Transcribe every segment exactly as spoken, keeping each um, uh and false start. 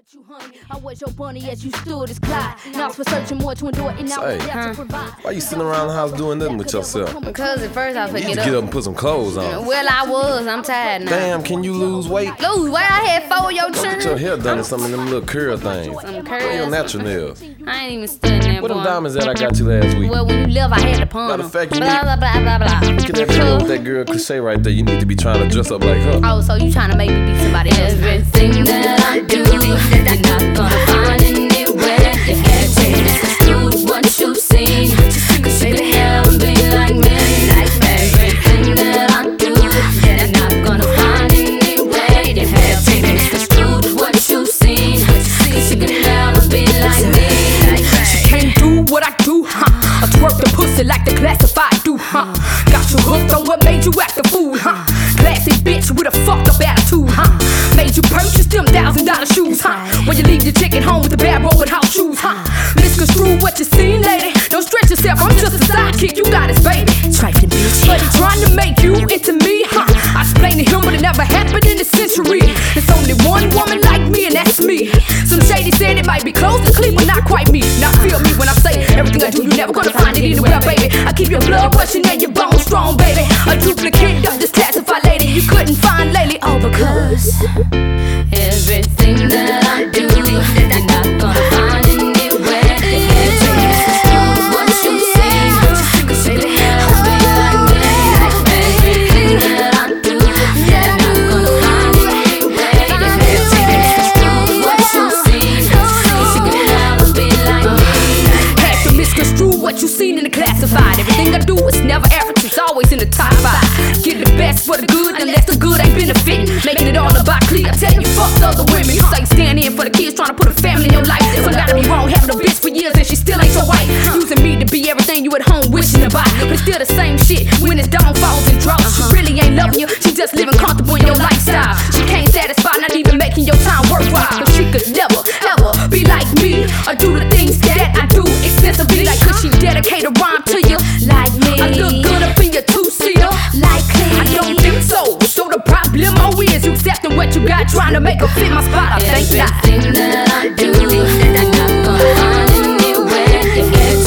You, honey. I was your bunny as you stood as Clyde. Now for searching more to endure and now Say, huh? to why you sitting around the house doing nothing with yourself? Because at first I You forget need to up. get up and put some clothes on. Well, I was. I'm tired now. Damn, can you lose weight? Lose weight? I had four of your Go get your children. hair done and some of them little curl things. Some Where your curls. natural nails? I ain't even studying that, What them boy. diamonds that I got you last week? Well, when you left, I had to pawn Matter them. of fact, you blah, need- blah, blah, blah, blah. Look at that video with that girl cliche right there. You need to be trying to dress up like her. Oh, so you trying to make me be somebody else? Everything that I do, you're not gonna find anywhere. You can't take what you've seen. Cause you can help be like me. Everything that I do, you're not gonna find anywhere. You can't take what you've seen. Cause you can help be like me. She can't do what I do, huh? I twerk the pussy like the classified do, huh? Got you hooked on what made you act a fool, huh? Classy bitch with a fucked up attitude, huh? Made you purchase them thousand dollar shoes, huh? When you leave your chick at home with the bad roll and house shoes, huh? Misconstrue what you seen, lady. Don't stretch yourself, I'm just a sidekick, you got his baby. Trifling bitch. But he trying to make you into me, huh? I explained to him but it never happened in the century. There's only one woman like me and that's me. Some shady said it might be close to clean but not quite me. Now feel me when I say everything I do, you never gonna find it anywhere, baby. I keep your blood rushing and your bones strong, baby. A duplicate of this classified lady you couldn't find lately. Oh, because everything that I do, you're not gonna find anywhere. You can't take what you see. Cause you can help me like me. Everything that I do, you're not gonna find anywhere. You can't take what you see. Cause you can help me like me. had to misconstrue what you seen in the classified. Everything I do is never average, it's always in the top five. Get the best for the good, unless the good ain't benefiting. Making it all about clear, telling you fuck the other women. You say stand in for the kids, trying to put a family in your life. So gotta be wrong, having a bitch for years and she still ain't your wife. Using me to be everything you at home wishing to buy. But it's still the same shit when it's downfalls and drops. She really ain't loving you, she just living comfortable in your lifestyle. She can't satisfy, not even making your time worthwhile. Cause she could never, ever be like me, or do the things that I do extensively. Like could she dedicate a rhyme to you? Like me. I look good up in your two-seater. Like clean. I don't think so. So the problem is you accepting what you got, trying to make her fit my spot. I think not. Everything that I do, you're not gonna find anywhere. You can't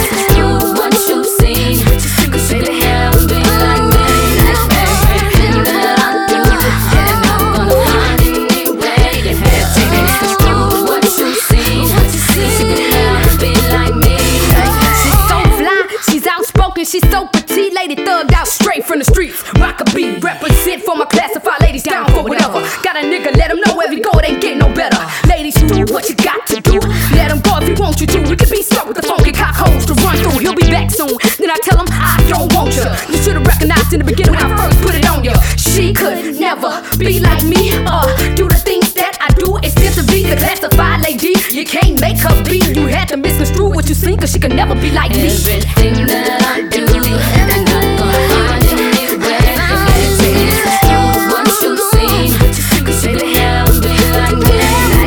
take what you've seen. Cause you can help be like me. Everything that I do, you're not gonna find anywhere. You can't take what you've seen. Cause you can help be like me. She's so fly, she's outspoken, she's so petite. Lady thugged out straight from the streets. Rock a beat, represent for my classified ladies down for whatever. Got a nigga, let him know every go, it ain't get no better. Ladies, do what you got to do. Let him go if you want you to. We could be stuck with the funky cock holes to run through. He'll be back soon. Then I tell him I don't want you. You should've recognized in the beginning when I first put it on you. She could never be like me, or do the things that I do extensively. The classified lady, you can't make her be. You had to misconstrue what you seen, cause she could never be like me. Everything that I do, you're not gonna find anywhere. You can't take what you've seen. Cause you can help be like me.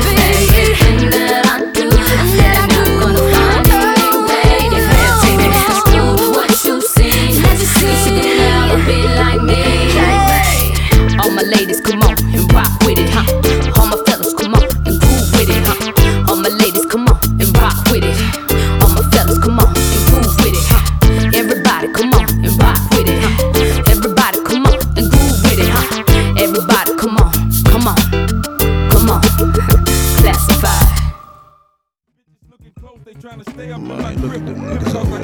Everything that I do, you're not gonna find anywhere. You can't take what you've seen. Cause you can help be like me. All my ladies, come on and rock with it, huh? All my fellas, come on and groove with it, huh? All my ladies, come on and rock with it. All my fellas, come on and groove with it, huh? Everybody, come on and rock with it, huh? Everybody, come on and groove with it, huh? Everybody, come on, come on, come on. Classified. Man, look at them niggas over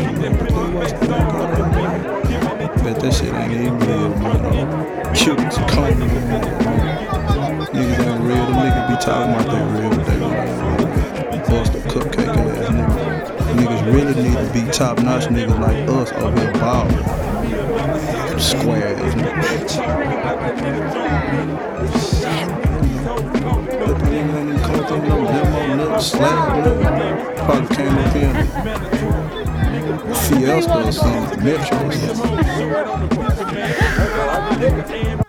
there. Bet that shit ain't even real, man. Cubans, clean niggas ain't real. Them niggas be talking about they real, but they real. Bust a cupcake ass niggas. Niggas really need to be top notch niggas like us over here ballin'. Square ass niggas. But the nigga ain't even come up with no limo, nothing, slab, nigga. Probably came up here in Fiesta or something, Metro or something.